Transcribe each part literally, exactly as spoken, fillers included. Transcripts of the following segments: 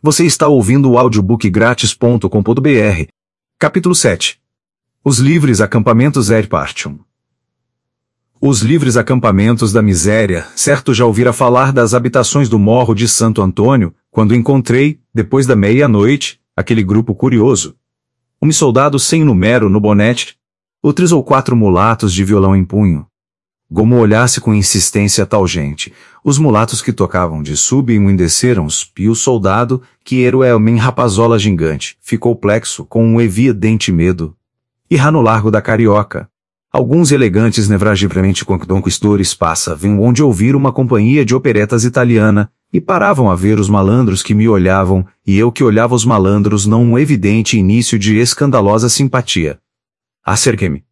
Você está ouvindo o audiobook grátis ponto com ponto br. Capítulo sete. Os livres acampamentos Ed Partium. Os livres acampamentos da miséria, certo já ouvira falar das habitações do Morro de Santo Antônio, quando encontrei, depois da meia-noite, aquele grupo curioso. Um soldado sem número no bonete, ou três ou quatro mulatos de violão em punho. Como olhasse com insistência tal gente, os mulatos que tocavam de sub-emudeceram-se, e o soldado, que era o homem rapazola gigante, ficou plexo com um evidente medo. Irá no largo da Carioca. Alguns elegantes nevragiamente conquistadores passavam onde ouvir uma companhia de operetas italiana, e paravam a ver os malandros que me olhavam, e eu que olhava os malandros num evidente início de escandalosa simpatia. Acerquei-me.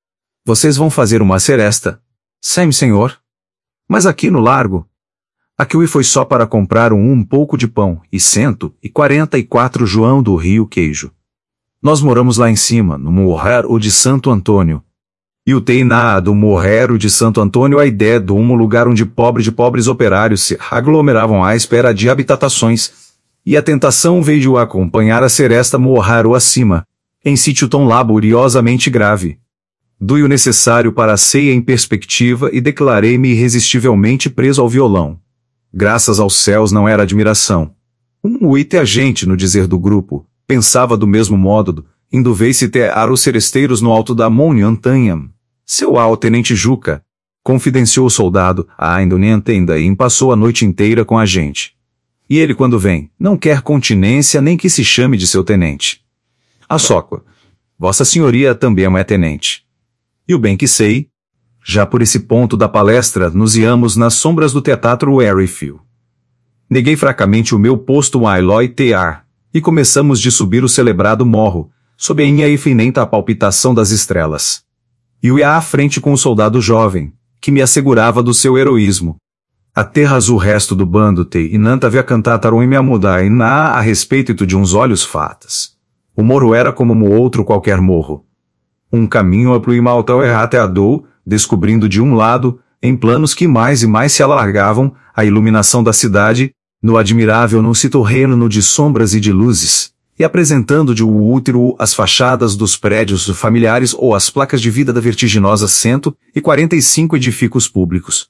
Vocês vão fazer uma seresta? Sim, senhor. Mas aqui no largo? Aqui foi só para comprar um, um pouco de pão, e cento e quarenta e quatro João do Rio queijo. Nós moramos lá em cima, no Morro de Santo Antônio. E o teiná do Morro de Santo Antônio a ideia de um lugar onde pobre de pobres operários se aglomeravam à espera de habitações, e a tentação veio acompanhar a seresta morro acima, em sítio tão laboriosamente grave. Dui o necessário para a ceia em perspectiva e declarei-me irresistivelmente preso ao violão. Graças aos céus não era admiração. Um uite agente no dizer do grupo, pensava do mesmo modo, indo ver-se tear os seresteiros no alto da montanha. Seu al-tenente Juca, confidenciou o soldado, ainda nem entenda, e passou a noite inteira com a gente. E ele quando vem, não quer continência nem que se chame de seu tenente. A sóqua, vossa senhoria também é uma tenente. E o bem que sei, já por esse ponto da palestra nos íamos nas sombras do teatro Werryfield. Neguei fracamente o meu posto a Eloy T R, e começamos de subir o celebrado morro, sob a infinita palpitação das estrelas. E eu ia à frente com o soldado jovem, que me assegurava do seu heroísmo. Aterras o resto do bando te e nanta havia cantataram e me amudar e na a respeito de uns olhos fatas. O morro era como um outro qualquer morro. Um caminho amplo e maltão errateador, descobrindo de um lado, em planos que mais e mais se alargavam, a iluminação da cidade, no admirável no citorreno de sombras e de luzes, e apresentando de o útero as fachadas dos prédios familiares ou as placas de vida da vertiginosa cento e quarenta e cinco edifícios públicos.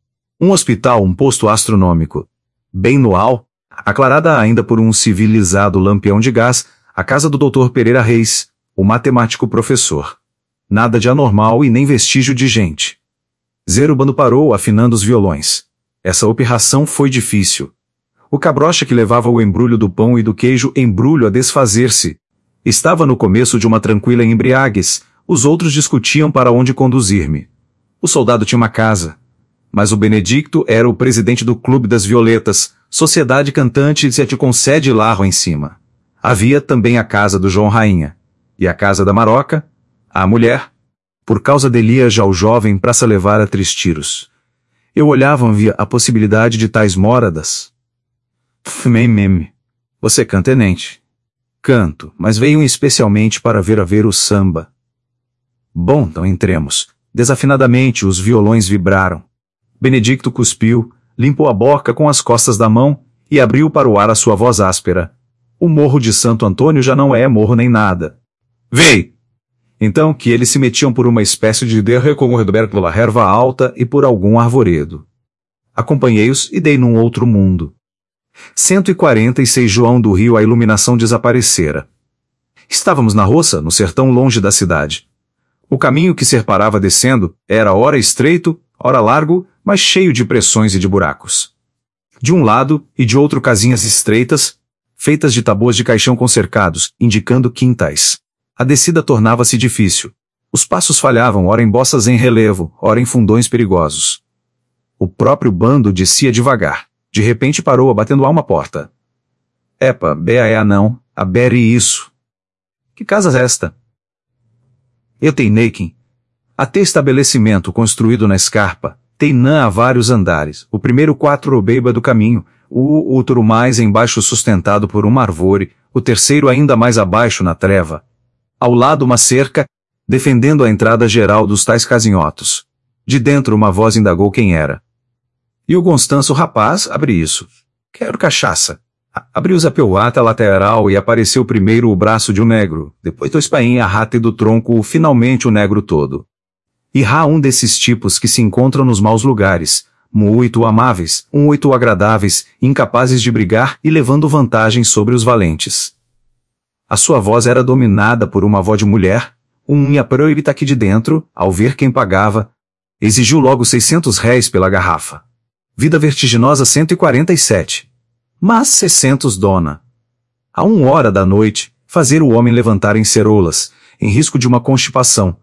Um hospital, um posto astronômico. Bem no al, aclarada ainda por um civilizado lampião de gás, a casa do doutor Pereira Reis, o matemático professor. Nada de anormal e nem vestígio de gente. Zerubando parou afinando os violões. Essa operação foi difícil. O cabrocha que levava o embrulho do pão e do queijo embrulho a desfazer-se. Estava no começo de uma tranquila embriaguez, os outros discutiam para onde conduzir-me. O soldado tinha uma casa. Mas o Benedicto era o presidente do Clube das Violetas, sociedade cantante e se te concede larro em cima. Havia também a casa do João Rainha. E a casa da Maroca, a mulher, por causa dele ia já o jovem para se levar a três tiros. Eu olhava via a possibilidade de tais moradas. Fmem meme. Você canta, tenente? Canto, mas veio especialmente para ver a ver o samba. Bom, então entremos. Desafinadamente os violões vibraram. Benedicto cuspiu, limpou a boca com as costas da mão, e abriu para o ar a sua voz áspera. O Morro de Santo Antônio já não é morro nem nada. Vei! Então que eles se metiam por uma espécie de derrecorrer pela erva alta e por algum arvoredo. Acompanhei-os e dei num outro mundo. cento e quarenta e seis João do Rio a iluminação desaparecera. Estávamos na roça, no sertão longe da cidade. O caminho que separava descendo era ora estreito, ora largo, mas cheio de pressões e de buracos. De um lado e de outro casinhas estreitas, feitas de tabuas de caixão concercados, indicando quintais. A descida tornava-se difícil. Os passos falhavam ora em boças em relevo, ora em fundões perigosos. O próprio bando descia devagar. De repente parou abatendo a uma porta. Epa, bea é a não, a bere isso. Que casa é esta? Eu teineiquim. Até estabelecimento construído na escarpa, teinã a vários andares, o primeiro quatro obeiba do caminho, o outro mais embaixo sustentado por uma árvore, o terceiro ainda mais abaixo na treva. Ao lado uma cerca, defendendo a entrada geral dos tais casinhotos. De dentro uma voz indagou quem era. E o Constanço rapaz, abre isso. Quero cachaça. Abriu-se a peuata lateral e apareceu primeiro o braço de um negro, depois dois painhos a rata do tronco, finalmente o negro todo. E há um desses tipos que se encontram nos maus lugares, muito amáveis, muito agradáveis, incapazes de brigar e levando vantagem sobre os valentes. A sua voz era dominada por uma voz de mulher, um unha proibita aqui de dentro, ao ver quem pagava, exigiu logo seiscentos réis pela garrafa. Vida vertiginosa cento e quarenta e sete. Mas seiscentos dona. A uma hora da noite, fazer o homem levantar em ceroulas, em risco de uma constipação.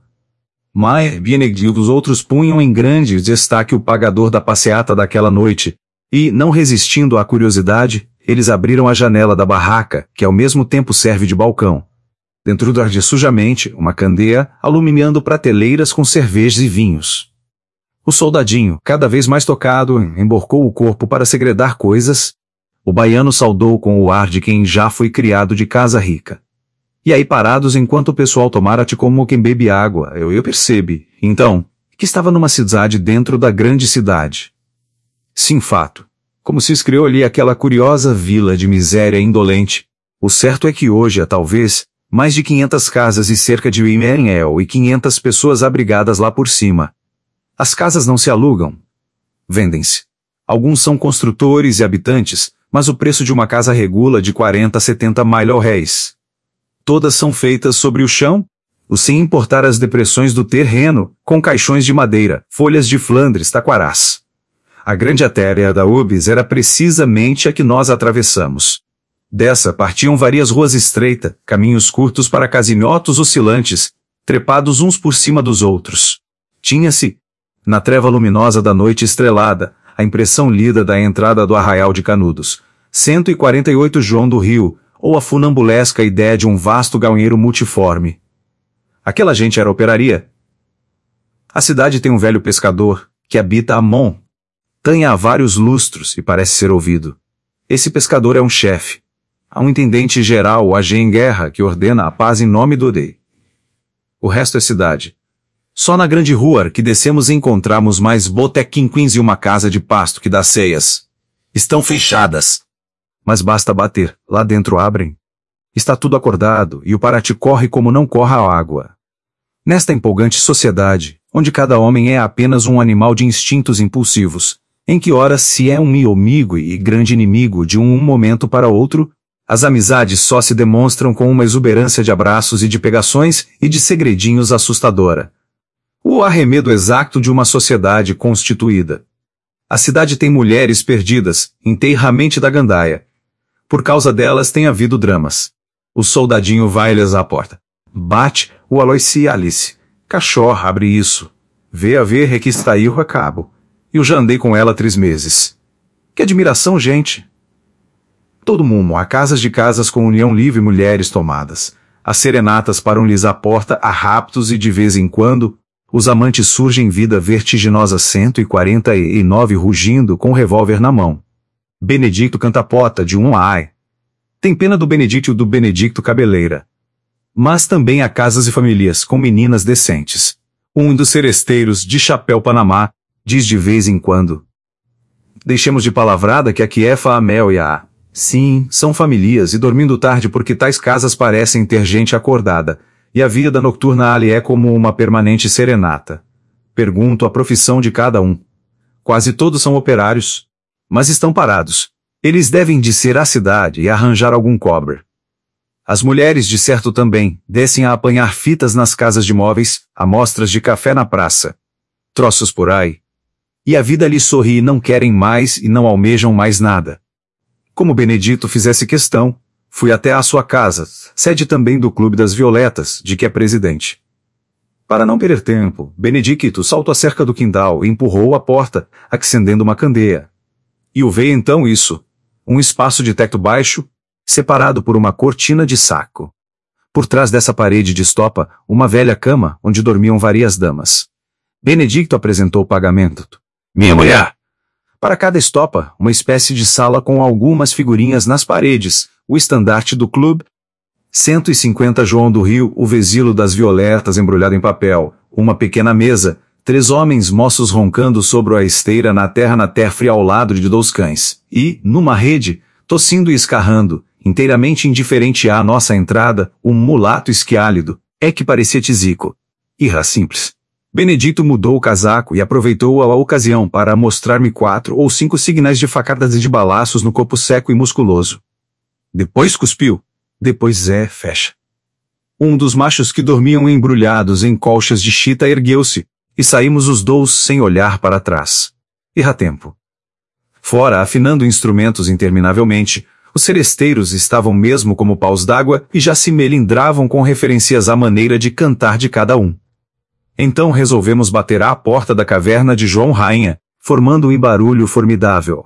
Mas, Benedito, os outros punham em grande destaque o pagador da passeata daquela noite, e, não resistindo à curiosidade, eles abriram a janela da barraca, que ao mesmo tempo serve de balcão. Dentro do arde sujamente uma candeia, alumiando prateleiras com cervejas e vinhos. O soldadinho, cada vez mais tocado, emborcou o corpo para segredar coisas. O baiano saudou com o ar de quem já foi criado de casa rica. E aí parados enquanto o pessoal tomara-te como quem bebe água, eu, eu percebi, então, que estava numa cidade dentro da grande cidade. Sim, fato. Como se escriou ali aquela curiosa vila de miséria indolente. O certo é que hoje há talvez mais de quinhentas casas e cerca de mil e quinhentas pessoas abrigadas lá por cima. As casas não se alugam. Vendem-se. Alguns são construtores e habitantes, mas o preço de uma casa regula de quarenta a setenta mil réis. Todas são feitas sobre o chão, o sem importar as depressões do terreno, com caixões de madeira, folhas de Flandres, taquarás. A grande artéria da Ubis era precisamente a que nós atravessamos. Dessa partiam várias ruas estreitas, caminhos curtos para casinhotos oscilantes, trepados uns por cima dos outros. Tinha-se, na treva luminosa da noite estrelada, a impressão lida da entrada do Arraial de Canudos, cento e quarenta e oito João do Rio, ou a funambulesca ideia de um vasto galinheiro multiforme. Aquela gente era operaria. A cidade tem um velho pescador, que habita a montanha há vários lustros e parece ser ouvido. Esse pescador é um chefe. Há um intendente geral, o agente em guerra, que ordena a paz em nome do rei. O resto é cidade. Só na grande rua que descemos encontramos mais botequinquins e uma casa de pasto que dá ceias. Estão fechadas. Mas basta bater, lá dentro abrem. Está tudo acordado e o Paraty corre como não corre a água. Nesta empolgante sociedade, onde cada homem é apenas um animal de instintos impulsivos, em que ora se é um amigo e grande inimigo de um momento para outro, as amizades só se demonstram com uma exuberância de abraços e de pegações e de segredinhos assustadora. O arremedo exato de uma sociedade constituída. A cidade tem mulheres perdidas, inteiramente da gandaia. Por causa delas tem havido dramas. O soldadinho vai-lhes à porta. Bate, o Aloysi Alice. Cachorro, abre isso. Vê a ver que está aí o acabo. E eu já andei com ela três meses. Que admiração, gente! Todo mundo, há casas de casas com união livre mulheres tomadas. As serenatas param-lhes à porta a raptos e de vez em quando, os amantes surgem vida vertiginosa cento e quarenta e nove rugindo com o revólver na mão. Benedicto cantapota de um ai. Tem pena do Benedicto e do Benedicto cabeleira. Mas também há casas e famílias com meninas decentes. Um dos seresteiros de chapéu Panamá diz de vez em quando. Deixemos de palavrada que aqui é Famel e a... Sim, são famílias e dormindo tarde porque tais casas parecem ter gente acordada. E a vida noturna ali é como uma permanente serenata. Pergunto a profissão de cada um. Quase todos são operários. Mas estão parados. Eles devem descer à cidade e arranjar algum cobre. As mulheres de certo também, descem a apanhar fitas nas casas de móveis, amostras de café na praça. Troços por aí. E a vida lhes sorri e não querem mais e não almejam mais nada. Como Benedito fizesse questão, fui até à sua casa, sede também do Clube das Violetas, de que é presidente. Para não perder tempo, Benedicto saltou a cerca do quintal e empurrou a porta, acendendo uma candeia. E o veio então isso, um espaço de teto baixo, separado por uma cortina de saco. Por trás dessa parede de estopa, uma velha cama, onde dormiam várias damas. Benedicto apresentou o pagamento. Minha mulher! Para cada estopa, uma espécie de sala com algumas figurinhas nas paredes, o estandarte do clube, cento e cinquenta João do Rio, o vesilo das violetas embrulhado em papel, uma pequena mesa, três homens moços roncando sobre a esteira na terra na terra fria ao lado de dois cães, e, numa rede, tossindo e escarrando, inteiramente indiferente à nossa entrada, um mulato esquiálido, é que parecia Tizico. Irra simples. Benedito mudou o casaco e aproveitou a ocasião para mostrar-me quatro ou cinco signais de facadas e de balaços no corpo seco e musculoso. Depois cuspiu. Depois é, fecha. Um dos machos que dormiam embrulhados em colchas de chita ergueu-se, e saímos os dois sem olhar para trás. Irra tempo. Fora, afinando instrumentos interminavelmente, os seresteiros estavam mesmo como paus d'água e já se melindravam com referências à maneira de cantar de cada um. Então resolvemos bater à porta da caverna de João Rainha, formando um barulho formidável.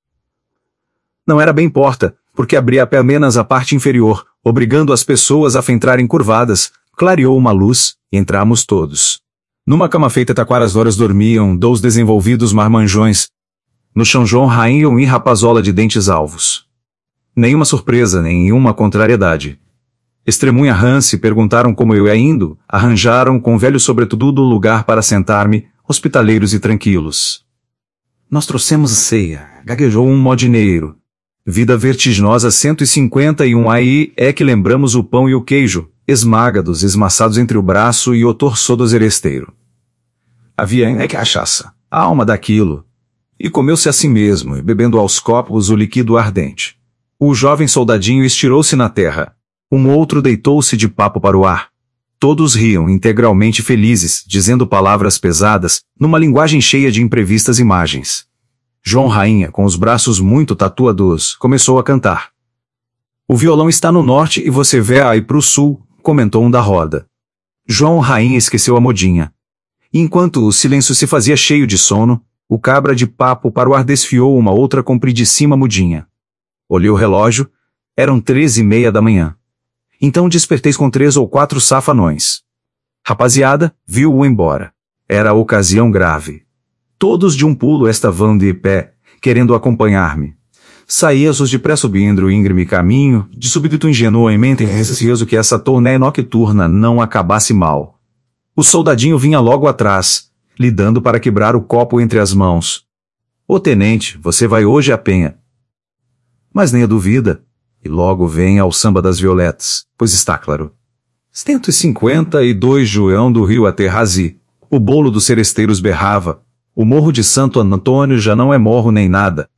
Não era bem porta, porque abria apenas a parte inferior, obrigando as pessoas a entrarem curvadas, clareou uma luz, e entramos todos. Numa cama feita taquaras horas dormiam dois desenvolvidos marmanjões. No chão João Rainha um rapazola de dentes alvos. Nenhuma surpresa, nenhuma contrariedade. Estremunha Hanse perguntaram como eu ia indo, arranjaram com velho sobretudo do lugar para sentar-me, hospitaleiros e tranquilos. Nós trouxemos ceia, gaguejou um modineiro. Vida vertiginosa cento e cinquenta e um aí é que lembramos o pão e o queijo, esmagados, esmaçados entre o braço e o torso do zeresteiro. Havia é cachaça, a alma daquilo. E comeu-se a si mesmo, e bebendo aos copos o líquido ardente. O jovem soldadinho estirou-se na terra. Um outro deitou-se de papo para o ar. Todos riam, integralmente felizes, dizendo palavras pesadas, numa linguagem cheia de imprevistas imagens. João Rainha, com os braços muito tatuados, começou a cantar. O violão está no norte e você vê aí pro sul, comentou um da roda. João Rainha esqueceu a modinha. E enquanto o silêncio se fazia cheio de sono, o cabra de papo para o ar desfiou uma outra compridíssima mudinha. Olhei o relógio, eram três e meia da manhã. Então despertei com três ou quatro safanões. Rapaziada, viu-o embora. Era a ocasião grave. Todos de um pulo estavam de pé, querendo acompanhar-me. Saía-os depressa subindo o íngreme caminho, de súbito ingenuamente receoso que essa torné nocturna não acabasse mal. O soldadinho vinha logo atrás, lhe dando para quebrar o copo entre as mãos. Ô tenente, você vai hoje à penha. Mas nem a duvida. E logo vem ao samba das violetas, pois está claro. cento e cinquenta e dois João do Rio até Razi. O bolo dos seresteiros berrava. O morro de Santo Antônio já não é morro nem nada.